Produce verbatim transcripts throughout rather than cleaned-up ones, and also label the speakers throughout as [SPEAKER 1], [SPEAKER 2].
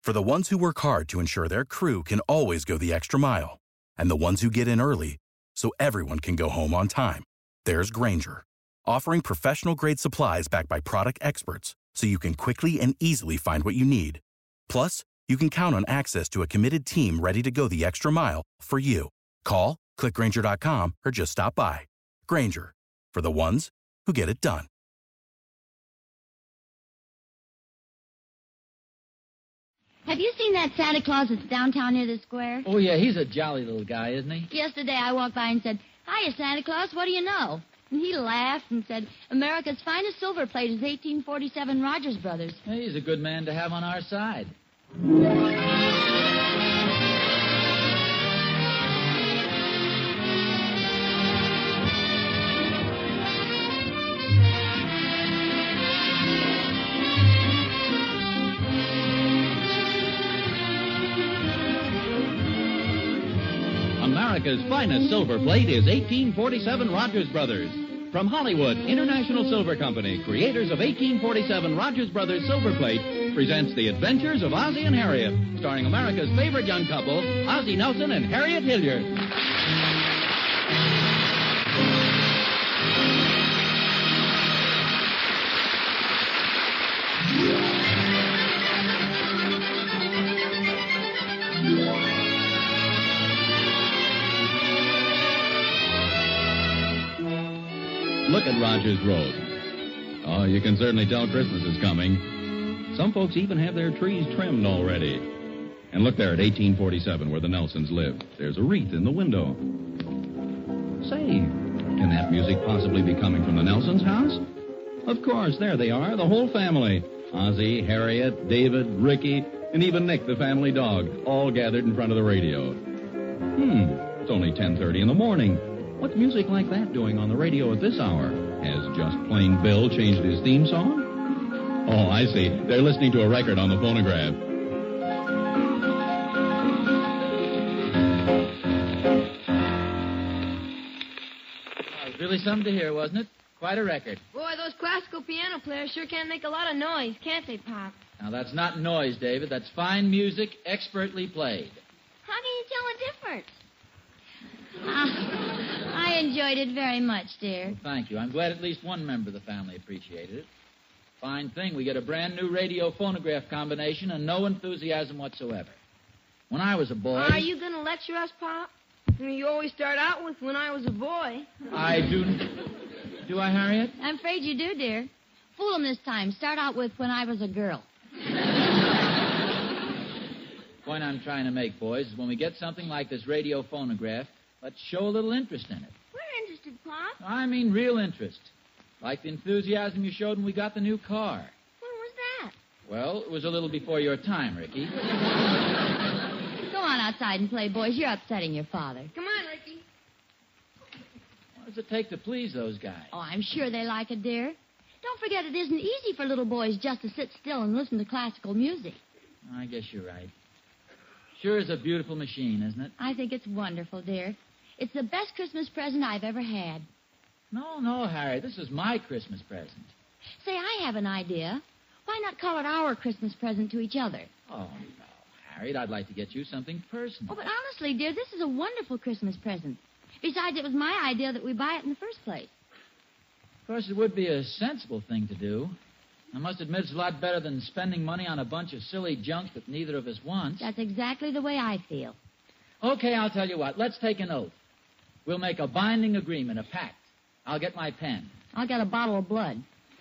[SPEAKER 1] For the ones who work hard to ensure their crew can always go the extra mile, and the ones who get in early so everyone can go home on time, there's Grainger, offering professional-grade supplies backed by product experts so you can quickly and easily find what you need. Plus, you can count on access to a committed team ready to go the extra mile for you. Call, click Grainger dot com, or just stop by. Grainger, for the ones who get it done.
[SPEAKER 2] Have you seen that Santa Claus that's downtown near the square?
[SPEAKER 3] Oh, yeah, he's a jolly little guy, isn't he?
[SPEAKER 2] Yesterday I walked by and said, "Hiya, Santa Claus, what do you know?" And he laughed and said, "America's finest silver plate is eighteen forty-seven Rogers Brothers."
[SPEAKER 3] Hey, he's a good man to have on our side.
[SPEAKER 4] America's finest silver plate is eighteen forty-seven Rogers Brothers. From Hollywood, International Silver Company, creators of eighteen forty-seven Rogers Brothers Silver Plate, presents The Adventures of Ozzie and Harriet, starring America's favorite young couple, Ozzie Nelson and Harriet Hilliard. Look at Rogers Road. Oh, you can certainly tell Christmas is coming. Some folks even have their trees trimmed already. And look there at eighteen forty-seven where the Nelsons live. There's a wreath in the window. Say, can that music possibly be coming from the Nelsons' house? Of course, there they are, the whole family. Ozzie, Harriet, David, Ricky, and even Nick, the family dog, all gathered in front of the radio. Hmm, it's only ten thirty in the morning. What's music like that doing on the radio at this hour? Has Just Plain Bill changed his theme song? Oh, I see. They're listening to a record on the phonograph.
[SPEAKER 3] Oh, it was really something to hear, wasn't it? Quite a record.
[SPEAKER 5] Boy, those classical piano players sure can make a lot of noise, can't they, Pop?
[SPEAKER 3] Now, that's not noise, David. That's fine music, expertly played.
[SPEAKER 2] How can you tell the difference? Uh, I enjoyed it very much, dear.
[SPEAKER 3] Well, thank you. I'm glad at least one member of the family appreciated it. Fine thing. We get a brand new radio phonograph combination and no enthusiasm whatsoever. When I was a boy...
[SPEAKER 5] Are you going to lecture us, Pop? I mean, you always start out with "when I was a boy."
[SPEAKER 3] I do... Do I, Harriet?
[SPEAKER 2] I'm afraid you do, dear. Fool 'em this time. Start out with "when I was a girl."
[SPEAKER 3] The point I'm trying to make, boys, is when we get something like this radio phonograph, let's show a little interest in it.
[SPEAKER 5] We're interested, Pop.
[SPEAKER 3] I mean real interest. Like the enthusiasm you showed when we got the new car.
[SPEAKER 5] When was that?
[SPEAKER 3] Well, it was a little before your time, Ricky.
[SPEAKER 2] Go on outside and play, boys. You're upsetting your father.
[SPEAKER 5] Come on, Ricky.
[SPEAKER 3] What does it take to please those guys?
[SPEAKER 2] Oh, I'm sure they like it, dear. Don't forget it isn't easy for little boys just to sit still and listen to classical music.
[SPEAKER 3] I guess you're right. Sure is a beautiful machine, isn't it?
[SPEAKER 2] I think it's wonderful, dear. It's the best Christmas present I've ever had.
[SPEAKER 3] No, no, Harry. This is my Christmas present.
[SPEAKER 2] Say, I have an idea. Why not call it our Christmas present to each other?
[SPEAKER 3] Oh, no, Harriet, I'd like to get you something personal.
[SPEAKER 2] Oh, but honestly, dear, this is a wonderful Christmas present. Besides, it was my idea that we buy it in the first place.
[SPEAKER 3] Of course, it would be a sensible thing to do. I must admit it's a lot better than spending money on a bunch of silly junk that neither of us wants.
[SPEAKER 2] That's exactly the way I feel.
[SPEAKER 3] Okay, I'll tell you what. Let's take an oath. We'll make a binding agreement, a pact. I'll get my pen.
[SPEAKER 2] I'll get a bottle of blood.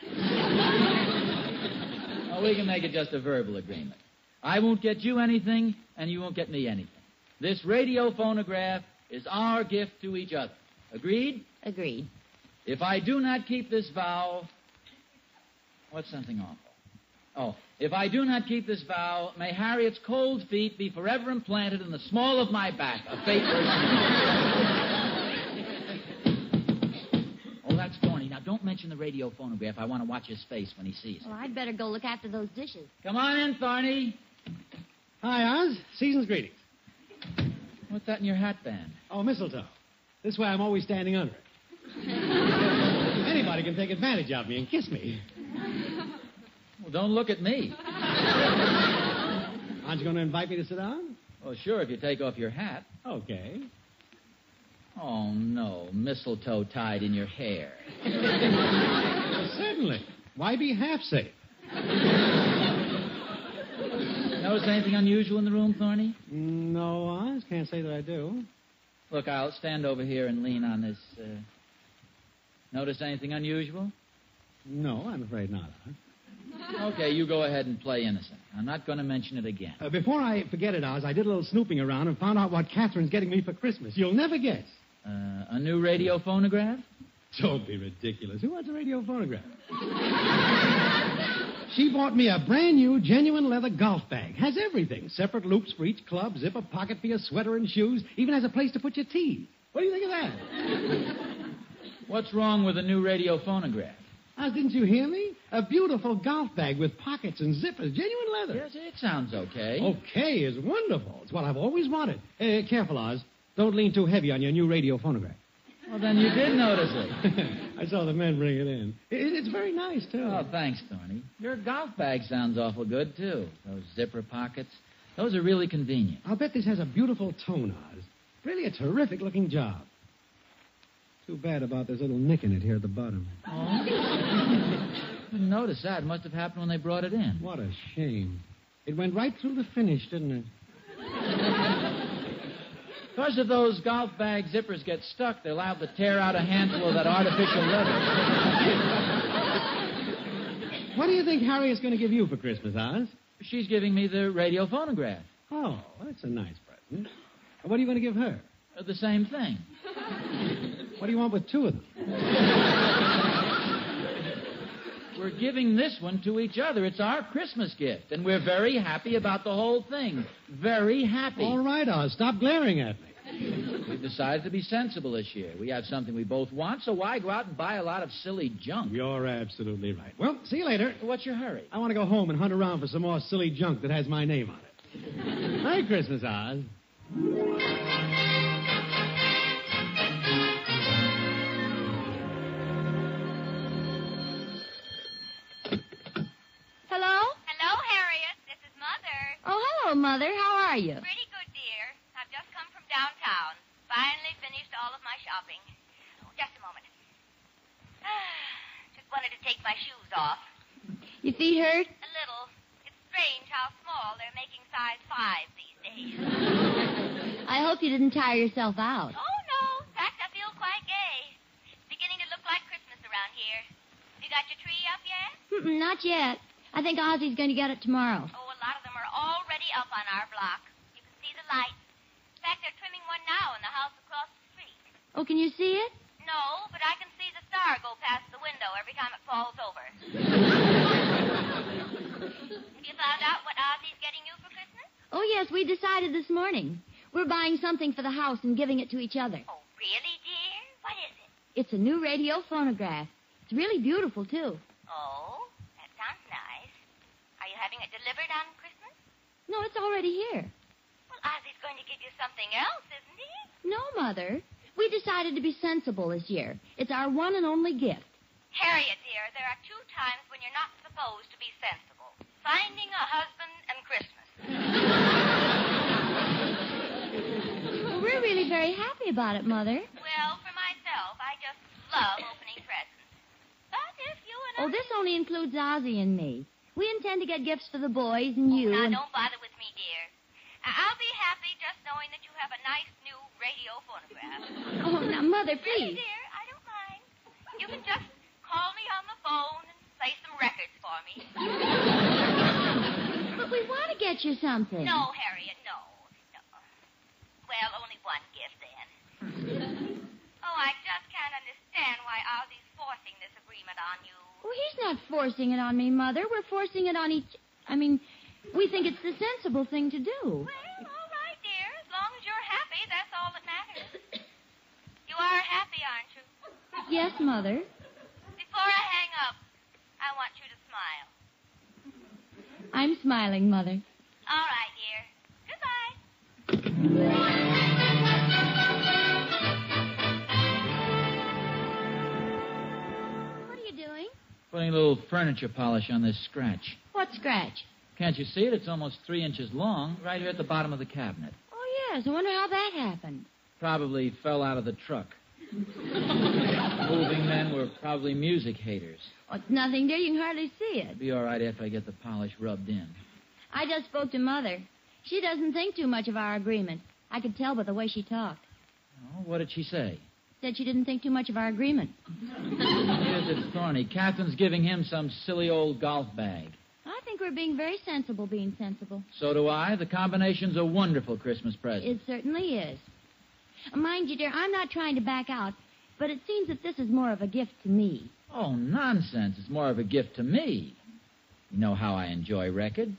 [SPEAKER 3] Oh, we can make it just a verbal agreement. I won't get you anything, and you won't get me anything. This radio phonograph is our gift to each other. Agreed?
[SPEAKER 2] Agreed.
[SPEAKER 3] If I do not keep this vow... What's something awful? Oh, if I do not keep this vow, may Harriet's cold feet be forever implanted in the small of my back, a fate worse than... Oh, that's Thorny. Now, don't mention the radio phonograph. I want to watch his face when he sees it.
[SPEAKER 2] Well, I'd better go look after those dishes.
[SPEAKER 3] Come on in, Thorny.
[SPEAKER 6] Hi, Oz. Season's greetings.
[SPEAKER 3] What's that in your hat band?
[SPEAKER 6] Oh, mistletoe. This way I'm always standing under it. Anybody can take advantage of me and kiss me.
[SPEAKER 3] Well, don't look at me.
[SPEAKER 6] Aren't you going to invite me to sit down?
[SPEAKER 3] Well, sure, if you take off your hat.
[SPEAKER 6] Okay.
[SPEAKER 3] Oh, no. Mistletoe tied in your hair.
[SPEAKER 6] Well, certainly. Why be half safe?
[SPEAKER 3] Notice anything unusual in the room, Thorny?
[SPEAKER 6] No, Oz. Can't say that I do.
[SPEAKER 3] Look, I'll stand over here and lean on this. Uh... Notice anything unusual?
[SPEAKER 6] No, I'm afraid not, Oz.
[SPEAKER 3] Okay, you go ahead and play innocent. I'm not going to mention it again.
[SPEAKER 6] Uh, before I forget it, Oz, I did a little snooping around and found out what Catherine's getting me for Christmas. You'll never guess.
[SPEAKER 3] Uh, a new radio phonograph?
[SPEAKER 6] Don't be ridiculous. Who wants a radio phonograph? She bought me a brand new, genuine leather golf bag. Has everything. Separate loops for each club, zipper pocket for your sweater and shoes. Even has a place to put your tea. What do you think of that?
[SPEAKER 3] What's wrong with a new radio phonograph?
[SPEAKER 6] Oz, didn't you hear me? A beautiful golf bag with pockets and zippers. Genuine leather.
[SPEAKER 3] Yes, it sounds okay.
[SPEAKER 6] Okay is wonderful. It's what I've always wanted. Uh, careful, Oz. Don't lean too heavy on your new radio phonograph.
[SPEAKER 3] Well, then you did notice it.
[SPEAKER 6] I saw the men bring it in. It, it's very nice, too.
[SPEAKER 3] Oh, thanks, Thorny. Your golf bag sounds awful good, too. Those zipper pockets. Those are really convenient.
[SPEAKER 6] I'll bet this has a beautiful tone, Oz. Really a terrific-looking job. Too bad about this little nick in it here at the bottom.
[SPEAKER 3] Oh? Didn't notice that. It must have happened when they brought it in.
[SPEAKER 6] What a shame. It went right through the finish, didn't it?
[SPEAKER 3] Because if those golf bag zippers get stuck, they'll have to tear out a handful of that artificial leather.
[SPEAKER 6] What do you think Harriet's going to give you for Christmas, Oz?
[SPEAKER 3] She's giving me the radio phonograph.
[SPEAKER 6] Oh, that's a nice present. What are you going to give her?
[SPEAKER 3] Uh, the same thing.
[SPEAKER 6] What do you want with two of them?
[SPEAKER 3] We're giving this one to each other. It's our Christmas gift, and we're very happy about the whole thing. Very happy.
[SPEAKER 6] All right, Oz. Stop glaring at me.
[SPEAKER 3] We've decided to be sensible this year. We have something we both want, so why go out and buy a lot of silly junk?
[SPEAKER 6] You're absolutely right. Well, see you later.
[SPEAKER 3] What's your hurry?
[SPEAKER 6] I want to go home and hunt around for some more silly junk that has my name on it. Merry Christmas, Oz.
[SPEAKER 2] Hello?
[SPEAKER 7] Hello, Harriet. This is Mother.
[SPEAKER 2] Oh, hello, Mother. How are you?
[SPEAKER 7] Pretty good, dear. I've just come from downtown. Finally finished all of my shopping. Oh, just a moment. Just wanted to take my shoes off.
[SPEAKER 2] Your feet hurt?
[SPEAKER 7] A little. It's strange how small they're making size five these days.
[SPEAKER 2] I hope you didn't tire yourself out.
[SPEAKER 7] Oh, no. In fact, I feel quite gay. It's beginning to look like Christmas around here. You got your tree up yet?
[SPEAKER 2] Mm-mm, not yet. I think Ozzy's going to get it tomorrow.
[SPEAKER 7] Oh, a lot of them are already up on our block. You can see the lights. In fact, they're trimming one now in the house across the street.
[SPEAKER 2] Oh, can you see it?
[SPEAKER 7] No, but I can see the star go past the window every time it falls over. Have you found out what Ozzy's getting you for Christmas?
[SPEAKER 2] Oh, yes, we decided this morning. We're buying something for the house and giving it to each other.
[SPEAKER 7] Oh, really, dear? What is it?
[SPEAKER 2] It's a new radio phonograph. It's really beautiful, too.
[SPEAKER 7] Oh, that sounds nice. Are you having it delivered on Christmas?
[SPEAKER 2] No, it's already here.
[SPEAKER 7] Well, Ozzy's going to give you something else, isn't he?
[SPEAKER 2] No, Mother. We decided to be sensible this year. It's our one and only gift.
[SPEAKER 7] Harriet, dear, there are two times when you're not supposed to be sensible. Finding a husband and Christmas.
[SPEAKER 2] Well, we're really very happy about it, Mother.
[SPEAKER 7] Well, for myself, I just love opening presents. But if you and I...
[SPEAKER 2] Oh, this only includes Ozzy and me. We intend to get gifts for the boys and you.
[SPEAKER 7] Now,
[SPEAKER 2] and...
[SPEAKER 7] don't bother with me, dear. I- I'll be happy just knowing that you have a nice new radio phonograph.
[SPEAKER 2] Oh, now, Mother,
[SPEAKER 7] Really,
[SPEAKER 2] please.
[SPEAKER 7] dear, I don't mind. You can just call me on the phone and play some records for me.
[SPEAKER 2] But we want to get you something.
[SPEAKER 7] No, Harriet, no. No. Well, only one gift, then. Oh, I just can't understand why Ozzy's forcing this agreement on you.
[SPEAKER 2] Well, he's not forcing it on me, Mother. We're forcing it on each... I mean, we think it's the sensible thing to do.
[SPEAKER 7] Well, all right, dear. As long as you're happy, that's all that matters. You are happy, aren't you?
[SPEAKER 2] Yes, Mother.
[SPEAKER 7] Before I hang up, I want you to smile.
[SPEAKER 2] I'm smiling, Mother.
[SPEAKER 7] All right, dear. Goodbye.
[SPEAKER 2] What are you doing?
[SPEAKER 3] Putting a little furniture polish on this scratch.
[SPEAKER 2] What scratch?
[SPEAKER 3] Can't you see it? It's almost three inches long, right here at the bottom of the cabinet.
[SPEAKER 2] Oh, yes. I wonder how that happened.
[SPEAKER 3] Probably fell out of the truck. Moving men were probably music haters.
[SPEAKER 2] Oh, it's nothing, dear. You can hardly see it.
[SPEAKER 3] It'll be all right after I get the polish rubbed in.
[SPEAKER 2] I just spoke to Mother. She doesn't think too much of our agreement. I could tell by the way she talked.
[SPEAKER 3] Oh, what did she say?
[SPEAKER 2] Said she didn't think too much of our agreement.
[SPEAKER 3] Here's it's Thorny. Catherine's giving him some silly old golf bag.
[SPEAKER 2] I think we're being very sensible being sensible.
[SPEAKER 3] So do I. The combination's a wonderful Christmas present.
[SPEAKER 2] It certainly is. Mind you, dear, I'm not trying to back out, but it seems that this is more of a gift to me.
[SPEAKER 3] Oh, nonsense. It's more of a gift to me. You know how I enjoy records.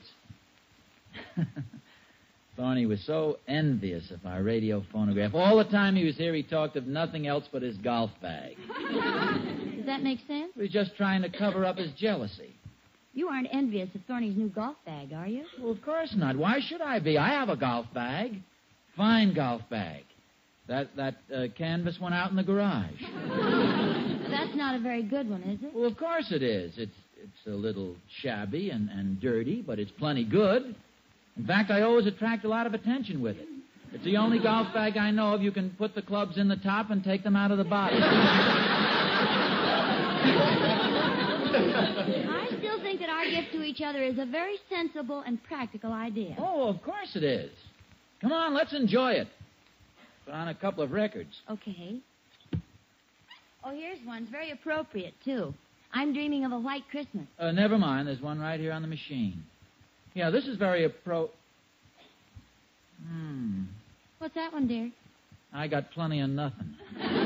[SPEAKER 3] Thorny was so envious of our radio phonograph. All the time he was here, he talked of nothing else but his golf bag.
[SPEAKER 2] Does that make sense?
[SPEAKER 3] He was just trying to cover up his jealousy.
[SPEAKER 2] You aren't envious of Thorny's new golf bag, are you?
[SPEAKER 3] Well, of course not. Why should I be? I have a golf bag. Fine golf bag. That that uh, canvas one out in the garage.
[SPEAKER 2] That's not a very good one, is it?
[SPEAKER 3] Well, of course it is. It's it's a little shabby and, and dirty, but it's plenty good. In fact, I always attract a lot of attention with it. It's the only golf bag I know of you can put the clubs in the top and take them out of the bottom.
[SPEAKER 2] I still think that our gift to each other is a very sensible and practical idea.
[SPEAKER 3] Oh, of course it is. Come on, let's enjoy it. Put on a couple of records.
[SPEAKER 2] Okay. Oh, here's one. It's very appropriate, too. I'm dreaming of a white Christmas.
[SPEAKER 3] Uh, never mind. There's one right here on the machine. Yeah, this is very appro... Hmm.
[SPEAKER 2] What's that one, dear?
[SPEAKER 3] I got plenty of nothing.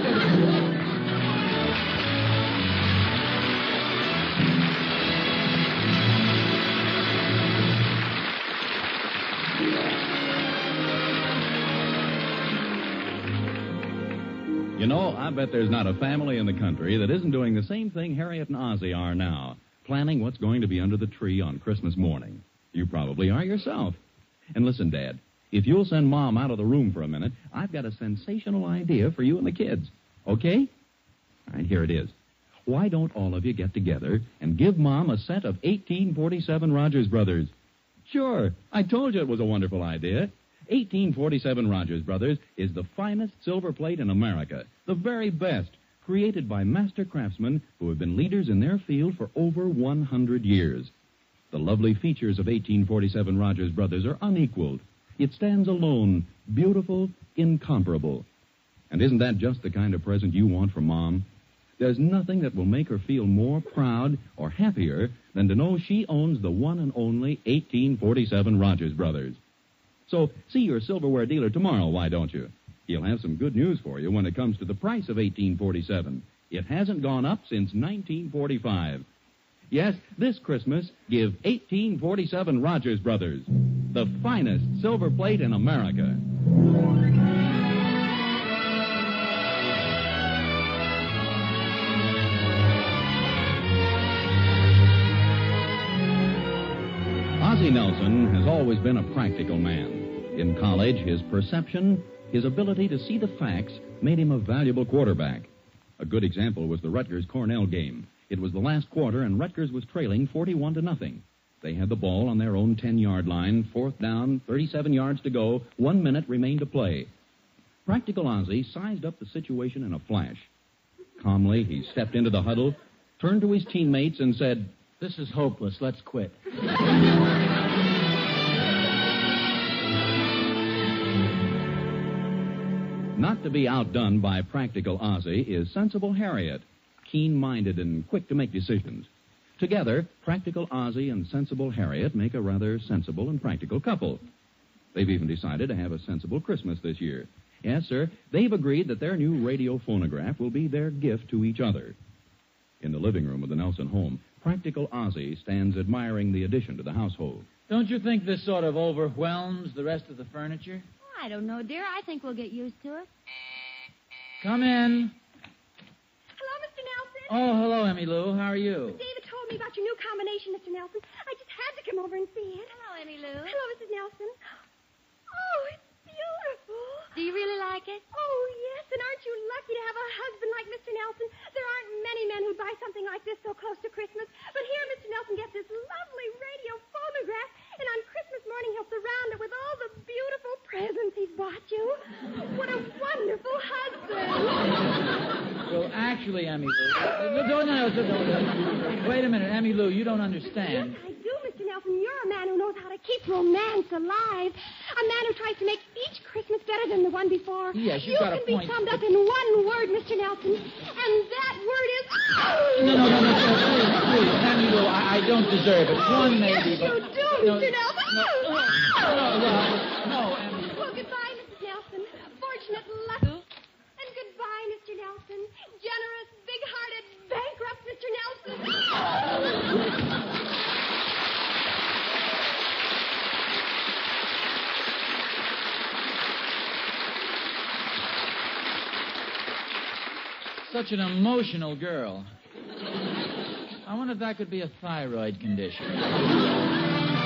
[SPEAKER 4] You know, I bet there's not a family in the country that isn't doing the same thing Harriet and Ozzie are now, planning what's going to be under the tree on Christmas morning. You probably are yourself. And listen, Dad, if you'll send Mom out of the room for a minute, I've got a sensational idea for you and the kids. Okay? All right, here it is. Why don't all of you get together and give Mom a set of eighteen forty-seven Rogers Brothers? Sure, I told you it was a wonderful idea. eighteen forty-seven Rogers Brothers is the finest silver plate in America, the very best, created by master craftsmen who have been leaders in their field for over one hundred years. The lovely features of eighteen forty-seven Rogers Brothers are unequaled. It stands alone, beautiful, incomparable. And isn't that just the kind of present you want for Mom? There's nothing that will make her feel more proud or happier than to know she owns the one and only eighteen forty-seven Rogers Brothers. So see your silverware dealer tomorrow, why don't you? He'll have some good news for you when it comes to the price of eighteen forty-seven. It hasn't gone up since nineteen forty-five. Yes, this Christmas, give eighteen forty-seven Rogers Brothers, the finest silver plate in America. Ozzie Nelson has always been a practical man. In college, his perception, his ability to see the facts, made him a valuable quarterback. A good example was the Rutgers-Cornell game. It was the last quarter, and Rutgers was trailing forty-one to nothing. They had the ball on their own ten-yard line, fourth down, thirty-seven yards to go, one minute remained to play. Practical Ozzie sized up the situation in a flash. Calmly, he stepped into the huddle, turned to his teammates, and said,
[SPEAKER 3] "This is hopeless. Let's quit."
[SPEAKER 4] Not to be outdone by Practical Ozzie is Sensible Harriet, keen-minded and quick to make decisions. Together, Practical Ozzie and Sensible Harriet make a rather sensible and practical couple. They've even decided to have a sensible Christmas this year. Yes, sir, they've agreed that their new radio phonograph will be their gift to each other. In the living room of the Nelson home, Practical Ozzie stands admiring the addition to the household.
[SPEAKER 3] Don't you think this sort of overwhelms the rest of the furniture?
[SPEAKER 2] I don't know, dear. I think we'll get used to it.
[SPEAKER 3] Come in.
[SPEAKER 5] Hello, Mister Nelson.
[SPEAKER 3] Oh, hello, Emmy Lou. How are you?
[SPEAKER 5] David told me about your new combination, Mister Nelson. I just had to come over and see it.
[SPEAKER 2] Hello, Emmy Lou.
[SPEAKER 5] Hello, Missus Nelson. Oh, it's beautiful.
[SPEAKER 2] Do you really like it?
[SPEAKER 5] Oh, yes, and aren't you lucky to have a husband like Mister Nelson? There aren't many men who'd buy something like this so close to Christmas. But here Mister Nelson gets this lovely radio phonograph,
[SPEAKER 8] And on Christmas morning, he'll surround it with all the beautiful presents he's bought you. What a wonderful husband.
[SPEAKER 3] Well, actually, Emmy Lou... No, no, no, no, no. Wait a minute, Emmy Lou, you don't understand.
[SPEAKER 8] Yes, I do, Mister Nelson. You're a man who knows how to keep romance alive. A man who tries to make each Christmas better than the one before.
[SPEAKER 3] Yes, you've
[SPEAKER 8] you
[SPEAKER 3] got a
[SPEAKER 8] can
[SPEAKER 3] point.
[SPEAKER 8] be summed up in one word, Mister Nelson, and that word is...
[SPEAKER 3] No, no, no, no, no, please, please, Emmy Lou, I, I don't deserve it.
[SPEAKER 8] Oh,
[SPEAKER 3] One
[SPEAKER 8] yes,
[SPEAKER 3] maybe,
[SPEAKER 8] you
[SPEAKER 3] but...
[SPEAKER 8] do,
[SPEAKER 3] no,
[SPEAKER 8] Mister Nelson.
[SPEAKER 3] No, no, no, no, Emmy.
[SPEAKER 8] Well, goodbye, Missus Nelson. Fortunate luck. And goodbye, Mister Nelson. Generous, big-hearted, bankrupt Mister Nelson.
[SPEAKER 3] Such an emotional girl. I wonder if that could be a thyroid condition.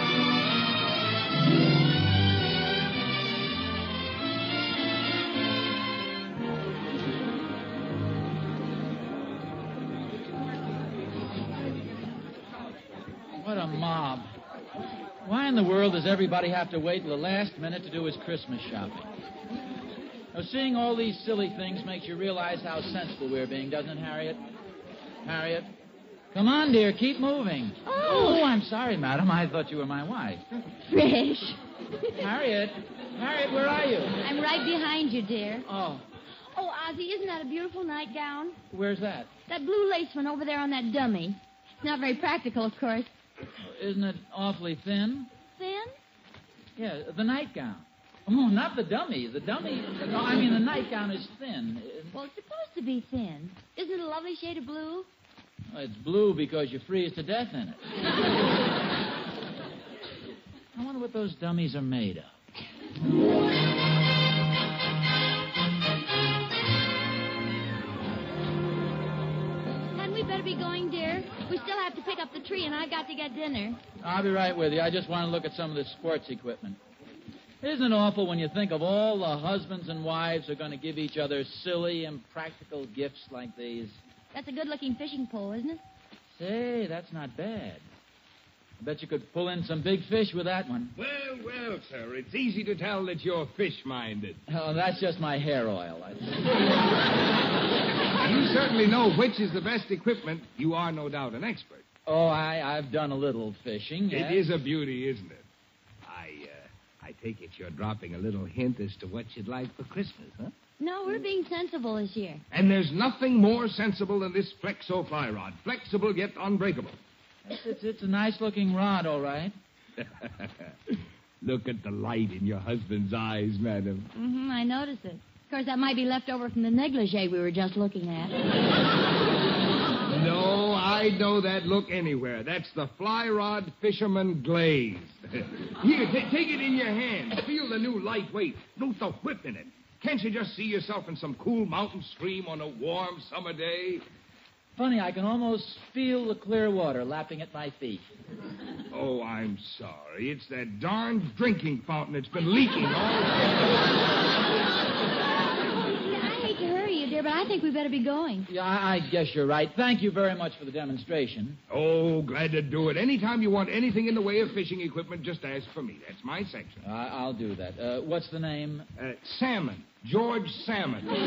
[SPEAKER 3] What a mob. Why in the world does everybody have to wait till the last minute to do his Christmas shopping? Now, seeing all these silly things makes you realize how sensible we're being, doesn't it, Harriet? Harriet? Come on, dear, keep moving.
[SPEAKER 2] Oh.
[SPEAKER 3] Oh, I'm sorry, madam. I thought you were my wife.
[SPEAKER 2] Fresh.
[SPEAKER 3] Harriet? Harriet, where are you?
[SPEAKER 2] I'm right behind you, dear.
[SPEAKER 3] Oh,
[SPEAKER 2] Oh, Ozzie, isn't that a beautiful nightgown?
[SPEAKER 3] where's that?
[SPEAKER 2] That blue lace one over there on that dummy. It's not very practical, of course.
[SPEAKER 3] Isn't it awfully thin?
[SPEAKER 2] Thin?
[SPEAKER 3] Yeah, the nightgown. Oh, not the dummy. The dummy... No, I mean, the nightgown is thin.
[SPEAKER 2] Well, it's supposed to be thin. Isn't it a lovely shade of blue?
[SPEAKER 3] Well, it's blue because you freeze to death in it. I wonder what those dummies are made of.
[SPEAKER 2] Hadn't we better be going, dear? We still have to pick up the tree, and I've got to get dinner.
[SPEAKER 3] I'll be right with you. I just want to look at some of this sports equipment. Isn't it awful when you think of all the husbands and wives who are going to give each other silly, impractical gifts like these?
[SPEAKER 2] That's a good-looking fishing pole, isn't it?
[SPEAKER 3] Say, that's not bad. I bet you could pull in some big fish with that one.
[SPEAKER 9] Well, well, sir, it's easy to tell that you're fish-minded.
[SPEAKER 3] Oh, that's just my hair oil, I think.
[SPEAKER 9] You certainly know which is the best equipment. You are no doubt an expert.
[SPEAKER 3] Oh, I, I've done a little fishing. Yes.
[SPEAKER 9] It is a beauty, isn't it? I, uh, I take it you're dropping a little hint as to what you'd like for Christmas, huh?
[SPEAKER 2] No, we're being sensible this year.
[SPEAKER 9] And there's nothing more sensible than this Flexo fly rod. Flexible yet unbreakable.
[SPEAKER 3] It's, it's, it's a nice-looking rod, all right.
[SPEAKER 9] Look at the light in your husband's eyes, madam.
[SPEAKER 2] Mm-hmm, I noticed it. Of course, that might be left over from the negligee we were just looking at.
[SPEAKER 9] No, I know that look anywhere. That's the fly rod fisherman glaze. Here, t- take it in your hand. Feel the new lightweight. Note the whip in it. Can't you just see yourself in some cool mountain stream on a warm summer day?
[SPEAKER 3] Funny, I can almost feel the clear water lapping at my feet.
[SPEAKER 9] Oh, I'm sorry. It's that darn drinking fountain that's been leaking all
[SPEAKER 2] I hate to hurry you, dear, but I think we better be going.
[SPEAKER 3] Yeah, I, I guess you're right. Thank you very much for the demonstration.
[SPEAKER 9] Oh, glad to do it. Anytime you want anything in the way of fishing equipment, just ask for me. That's my section.
[SPEAKER 3] I, I'll do that. Uh, what's the name?
[SPEAKER 9] Uh, Salmon. George Salmon.
[SPEAKER 2] We've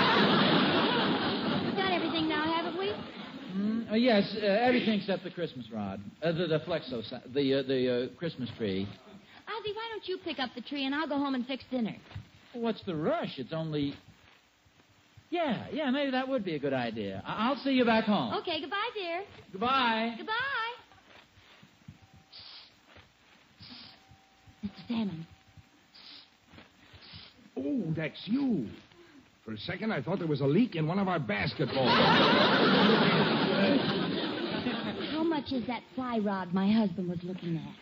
[SPEAKER 2] got everything now, haven't we?
[SPEAKER 3] Mm, uh, yes, uh, everything except the Christmas rod. Uh, the, the flexo, the, uh, the uh, Christmas tree.
[SPEAKER 2] Ozzie, why don't you pick up the tree and I'll go home and fix dinner?
[SPEAKER 3] What's the rush? It's only... Yeah, yeah, maybe that would be a good idea. I- I'll see you back home.
[SPEAKER 2] Okay, goodbye, dear.
[SPEAKER 3] Goodbye.
[SPEAKER 2] Goodbye. Mister Salmon.
[SPEAKER 9] Oh, that's you. For a second, I thought there was a leak in one of our basketballs.
[SPEAKER 2] How much is that fly rod my husband was looking at?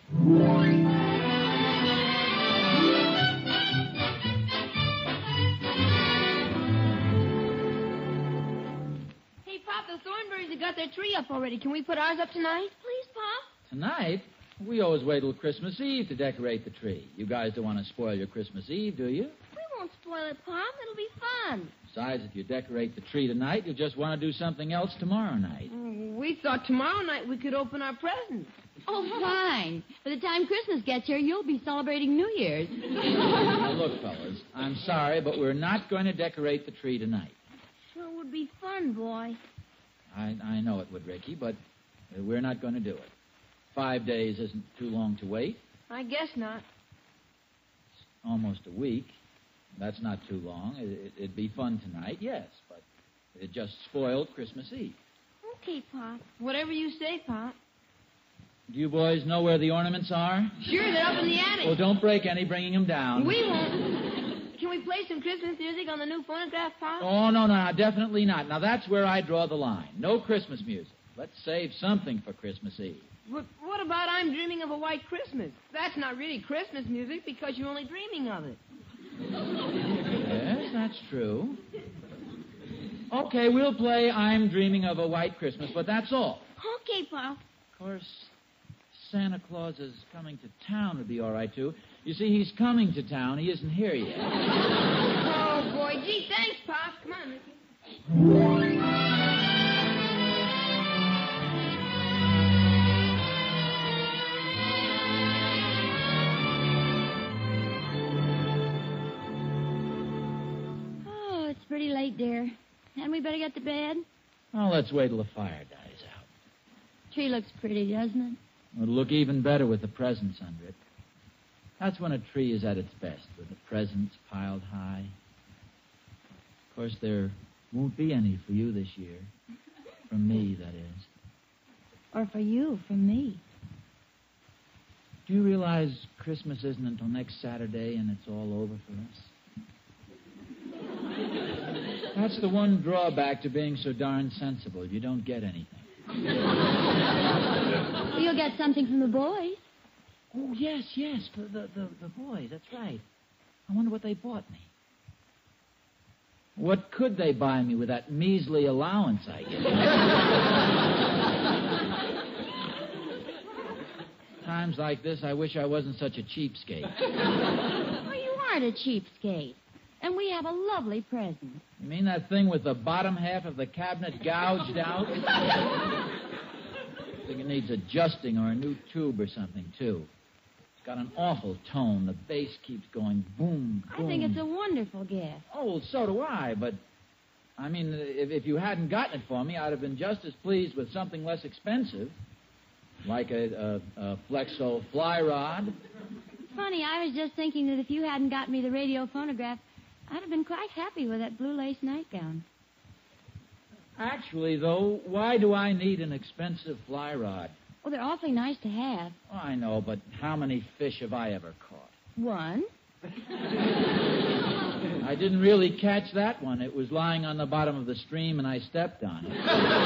[SPEAKER 5] Hey, Pop, the Thornberrys have got their tree up already. Can we put ours up tonight?
[SPEAKER 2] Please, Pop.
[SPEAKER 3] Tonight, we always wait till Christmas Eve to decorate the tree. You guys don't want to spoil your Christmas Eve, do you?
[SPEAKER 5] We won't spoil it, Pop. It'll be fun.
[SPEAKER 3] Besides, if you decorate the tree tonight, you'll just want to do something else tomorrow night.
[SPEAKER 5] Mm, We thought tomorrow night we could open our presents.
[SPEAKER 2] Oh, fine. By the time Christmas gets here, you'll be celebrating New Year's.
[SPEAKER 3] Now, look, fellas, I'm sorry, but we're not going to decorate the tree tonight.
[SPEAKER 5] Sure would be fun, boy.
[SPEAKER 3] I, I know it would, Ricky, but uh, we're not going to do it. Five days isn't too long to wait.
[SPEAKER 5] I guess not.
[SPEAKER 3] It's almost a week. That's not too long. It, it, it'd be fun tonight, yes, but it just spoiled Christmas Eve.
[SPEAKER 5] Okay, Pop. Whatever you say, Pop.
[SPEAKER 3] Do you boys know where the ornaments are?
[SPEAKER 5] Sure, they're up in the attic.
[SPEAKER 3] Well, don't break any bringing them down.
[SPEAKER 5] We won't. Can we play some Christmas music on the new phonograph, Pop?
[SPEAKER 3] Oh, no, no, definitely not. Now, that's where I draw the line. No Christmas music. Let's save something for Christmas Eve.
[SPEAKER 5] But what about I'm Dreaming of a White Christmas? That's not really Christmas music because you're only dreaming of it.
[SPEAKER 3] Yes, that's true. Okay, we'll play I'm Dreaming of a White Christmas, but that's all.
[SPEAKER 5] Okay, Pop.
[SPEAKER 3] Of course, Santa Claus is coming to town would be all right, too. You see, he's coming to town. He isn't here yet.
[SPEAKER 5] Oh, boy. Gee, thanks, Pop. Come on, Ricky.
[SPEAKER 2] Oh, it's pretty late, dear. Hadn't we better get to bed?
[SPEAKER 3] Oh, let's wait till the fire dies out.
[SPEAKER 2] Tree looks pretty, doesn't it?
[SPEAKER 3] It'll look even better with the presents under it. That's when a tree is at its best, with the presents piled high. Of course, there won't be any for you this year. From me, that is.
[SPEAKER 2] Or for you, from me.
[SPEAKER 3] Do you realize Christmas isn't until next Saturday and it's all over for us? That's the one drawback to being so darn sensible. You don't get anything.
[SPEAKER 2] Well, you'll get something from the boys.
[SPEAKER 3] Oh, yes, yes, the, the, the, the boys, that's right. I wonder what they bought me. What could they buy me with that measly allowance I get? Times like this, I wish I wasn't such a cheapskate.
[SPEAKER 2] Well, you aren't a cheapskate. And we have a lovely present.
[SPEAKER 3] You mean that thing with the bottom half of the cabinet gouged out? I think it needs adjusting or a new tube or something, too. It's got an awful tone. The bass keeps going boom, boom.
[SPEAKER 2] I think it's a wonderful gift.
[SPEAKER 3] Oh, well, so do I, but, I mean, if, if you hadn't gotten it for me, I'd have been just as pleased with something less expensive, like a, a, a Flexo fly rod.
[SPEAKER 2] Funny, I was just thinking that if you hadn't gotten me the radio phonograph, I'd have been quite happy with that blue lace nightgown.
[SPEAKER 3] Actually, though, why do I need an expensive fly rod?
[SPEAKER 2] Well, they're awfully nice to have.
[SPEAKER 3] Oh, I know, but how many fish have I ever caught?
[SPEAKER 2] One.
[SPEAKER 3] I didn't really catch that one. It was lying on the bottom of the stream, and I stepped on it.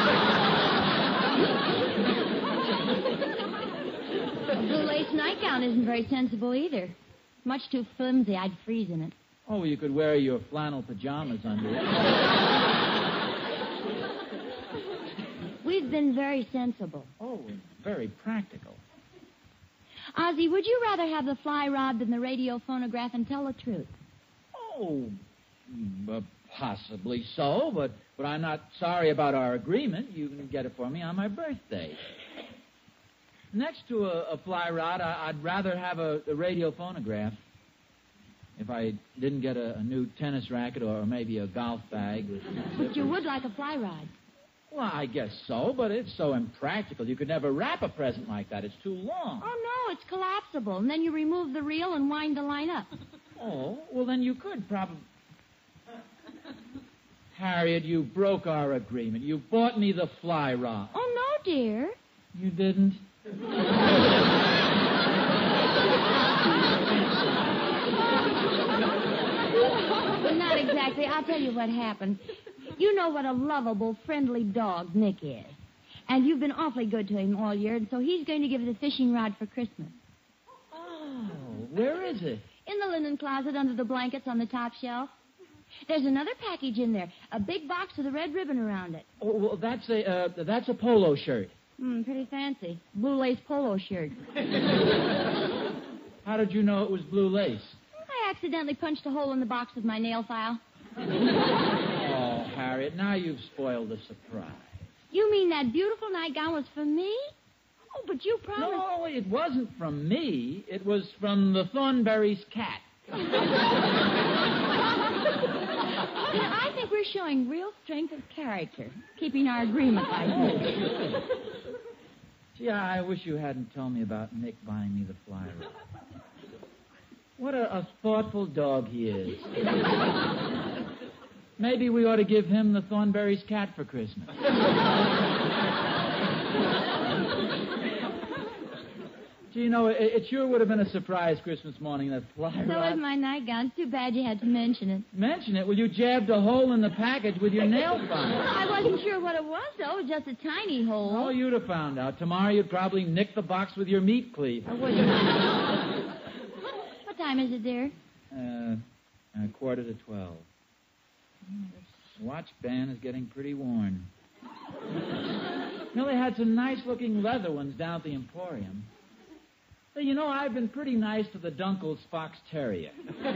[SPEAKER 2] The blue lace nightgown isn't very sensible either. Much too flimsy. I'd freeze in it.
[SPEAKER 3] Oh, you could wear your flannel pajamas under it.
[SPEAKER 2] We've been very sensible.
[SPEAKER 3] Oh, very practical.
[SPEAKER 2] Ozzie, would you rather have the fly rod than the radio phonograph, and tell the truth?
[SPEAKER 3] Oh, uh, possibly so, but, but I'm not sorry about our agreement. You can get it for me on my birthday. Next to a, a fly rod, I, I'd rather have a, a radio phonograph. If I didn't get a, a new tennis racket or maybe a golf bag.
[SPEAKER 2] But you would like a fly rod.
[SPEAKER 3] Well, I guess so, but it's so impractical. You could never wrap a present like that. It's too long.
[SPEAKER 2] Oh, no, it's collapsible. And then you remove the reel and wind the line up.
[SPEAKER 3] Oh, well, then you could probably... Harriet, you broke our agreement. You bought me the fly rod.
[SPEAKER 2] Oh, no, dear.
[SPEAKER 3] You didn't?
[SPEAKER 2] Not exactly. I'll tell you what happened. You know what a lovable, friendly dog Nick is. And you've been awfully good to him all year, and so he's going to give you the fishing rod for Christmas.
[SPEAKER 3] Oh, where is it?
[SPEAKER 2] In the linen closet under the blankets on the top shelf. There's another package in there, a big box with a red ribbon around it.
[SPEAKER 3] Oh, well, that's a uh, that's a polo shirt.
[SPEAKER 2] Hmm, pretty fancy. Blue lace polo shirt.
[SPEAKER 3] How did you know it was blue lace?
[SPEAKER 2] I accidentally punched a hole in the box with my nail file.
[SPEAKER 3] Oh, Harriet, now you've spoiled the surprise.
[SPEAKER 2] You mean that beautiful nightgown was for me? Oh, but you promised...
[SPEAKER 3] No, it wasn't from me. It was from the Thornberry's cat.
[SPEAKER 2] You know, I think we're showing real strength of character, keeping our agreement like this.
[SPEAKER 3] Gee, I wish you hadn't told me about Nick buying me the fly rod. What a, a thoughtful dog he is. Maybe we ought to give him the Thornberry's cat for Christmas. Gee, you know, it, it sure would have been a surprise Christmas morning, that fly
[SPEAKER 2] So
[SPEAKER 3] rod.
[SPEAKER 2] is my nightgown. It's too bad you had to mention it.
[SPEAKER 3] Mention it? Well, you jabbed a hole in the package with your nail file.
[SPEAKER 2] I wasn't sure what it was, though. It was just a tiny hole.
[SPEAKER 3] Oh, you'd have found out. Tomorrow you'd probably nick the box with your meat cleaver.
[SPEAKER 2] I wouldn't. What time is it, dear?
[SPEAKER 3] Uh, a quarter to twelve. The watch band is getting pretty worn. You know, they had some nice-looking leather ones down at the Emporium. Hey, you know, I've been pretty nice to the Dunkle's Fox Terrier.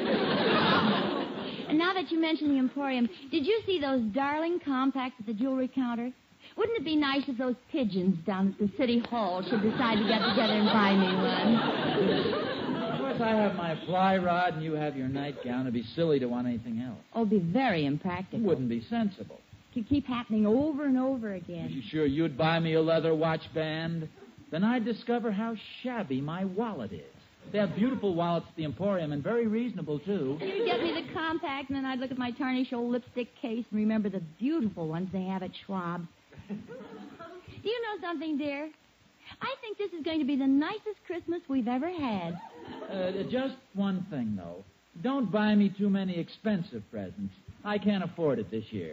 [SPEAKER 2] And now that you mention the Emporium, did you see those darling compacts at the jewelry counter? Wouldn't it be nice if those pigeons down at the City Hall should decide to get together and buy me one?
[SPEAKER 3] Of course, I have my fly rod and you have your nightgown. It'd be silly to want anything else.
[SPEAKER 2] Oh, it'd be very impractical.
[SPEAKER 3] It wouldn't be sensible.
[SPEAKER 2] It could keep happening over and over again.
[SPEAKER 3] Are you sure you'd buy me a leather watch band? Then I'd discover how shabby my wallet is. They have beautiful wallets at the Emporium, and very reasonable, too.
[SPEAKER 2] You'd get me the compact, and then I'd look at my tarnished old lipstick case and remember the beautiful ones they have at Schwab. Do you know something, dear? I think this is going to be the nicest Christmas we've ever had.
[SPEAKER 3] Uh, just one thing, though. Don't buy me too many expensive presents. I can't afford it this year.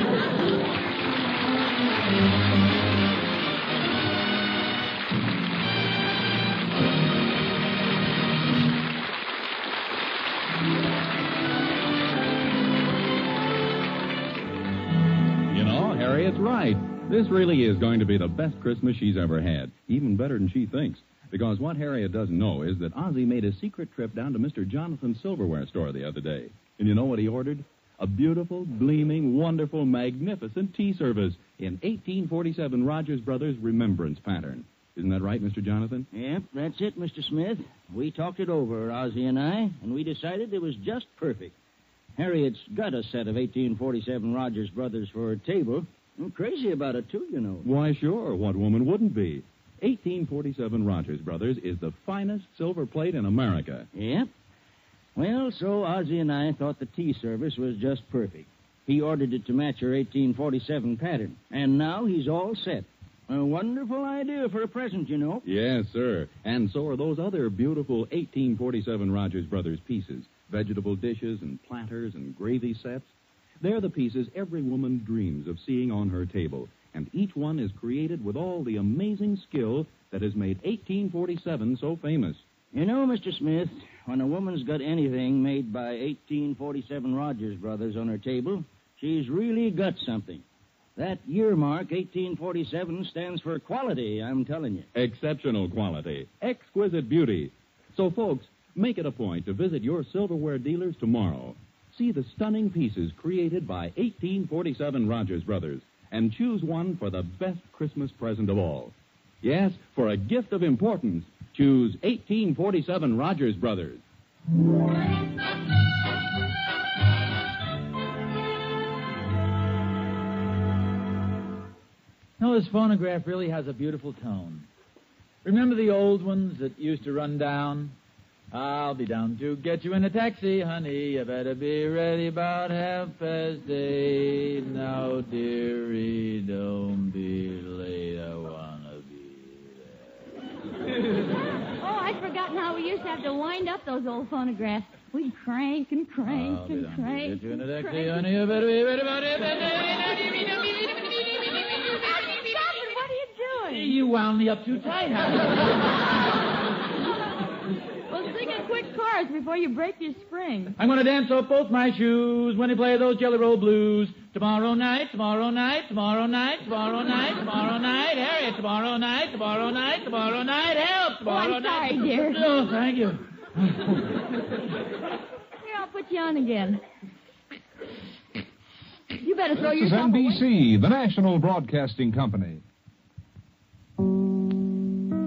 [SPEAKER 4] Harriet's right. This really is going to be the best Christmas she's ever had. Even better than she thinks. Because what Harriet doesn't know is that Ozzie made a secret trip down to Mister Jonathan's silverware store the other day. And you know what he ordered? A beautiful, gleaming, wonderful, magnificent tea service in eighteen forty-seven Rogers Brothers remembrance pattern. Isn't that right, Mister Jonathan?
[SPEAKER 10] Yep, that's it, Mister Smith. We talked it over, Ozzie and I, and we decided it was just perfect. Harriet's got a set of eighteen forty-seven Rogers Brothers for her table. I'm crazy about it, too, you know.
[SPEAKER 4] Why, sure. What woman wouldn't be? eighteen forty-seven Rogers Brothers is the finest silver plate in America.
[SPEAKER 10] Yep. Well, so Ozzie and I thought the tea service was just perfect. He ordered it to match her eighteen forty-seven pattern, and now he's all set. A wonderful idea for a present, you know.
[SPEAKER 4] Yes, sir. And so are those other beautiful eighteen forty-seven Rogers Brothers pieces. Vegetable dishes and platters and gravy sets. They're the pieces every woman dreams of seeing on her table, and each one is created with all the amazing skill that has made eighteen forty-seven so famous.
[SPEAKER 10] You know, Mister Smith, when a woman's got anything made by eighteen forty-seven Rogers Brothers on her table, she's really got something. That year mark, eighteen forty-seven, stands for quality, I'm telling you.
[SPEAKER 4] Exceptional quality. Exquisite beauty. So, folks, make it a point to visit your silverware dealers tomorrow. See the stunning pieces created by eighteen forty-seven Rogers Brothers and choose one for the best Christmas present of all. Yes, for a gift of importance, choose eighteen forty-seven Rogers Brothers.
[SPEAKER 3] No, this phonograph really has a beautiful tone. Remember the old ones that used to run down? I'll be down to get you in a taxi, honey. You better be ready about half past eight. Now, dearie, don't be late. I wanna be there.
[SPEAKER 2] Oh, I'd forgotten how we used to have to wind up those old phonographs. We'd crank and crank
[SPEAKER 3] I'll be
[SPEAKER 2] and
[SPEAKER 3] down
[SPEAKER 2] crank.
[SPEAKER 3] to get you in a taxi,
[SPEAKER 2] crank.
[SPEAKER 3] honey. You better be ready about half past
[SPEAKER 2] Stop it! What are you doing?
[SPEAKER 3] eight. You wound me up too tight, honey.
[SPEAKER 2] Well, sing a quick chorus before you break your spring.
[SPEAKER 3] I'm going to dance off both my shoes when you play those Jelly Roll Blues. Tomorrow night, tomorrow night, tomorrow night, tomorrow night, tomorrow night, Harriet, tomorrow night, tomorrow night, tomorrow night, help, tomorrow
[SPEAKER 2] oh, I'm
[SPEAKER 3] night.
[SPEAKER 2] sorry, dear.
[SPEAKER 3] Oh, thank you.
[SPEAKER 2] Here, I'll put you on again. You better throw
[SPEAKER 9] This is
[SPEAKER 2] yourself
[SPEAKER 9] N B C,
[SPEAKER 2] away.
[SPEAKER 9] the national broadcasting company.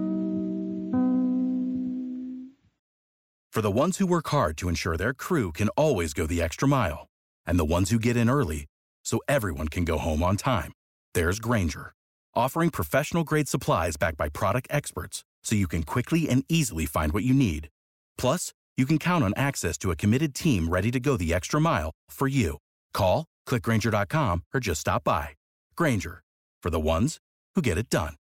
[SPEAKER 1] For the ones who work hard to ensure their crew can always go the extra mile, and the ones who get in early so everyone can go home on time, there's Grainger, offering professional-grade supplies backed by product experts so you can quickly and easily find what you need. Plus, you can count on access to a committed team ready to go the extra mile for you. Call, click Grainger dot com, or just stop by. Grainger, for the ones who get it done.